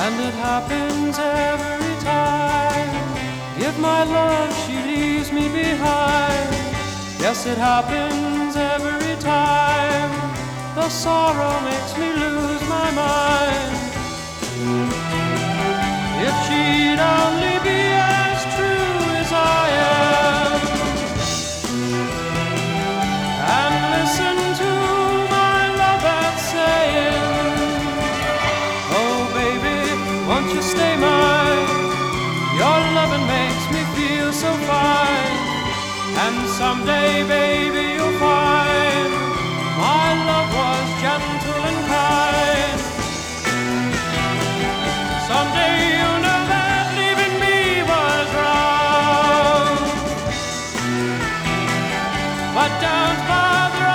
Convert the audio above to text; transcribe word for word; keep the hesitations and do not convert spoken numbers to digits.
and it happens every time. Give my love, she leaves me behind. Yes, it happens every time. The sorrow makes me lose my mind. If she'd only be as true as I am, and listen to my love that's saying, oh baby, won't you stay mine? Your loving makes me feel so fine. And someday, baby, you'll find my love was gentle and kind. Someday you'll know that leaving me was wrong. But don't bother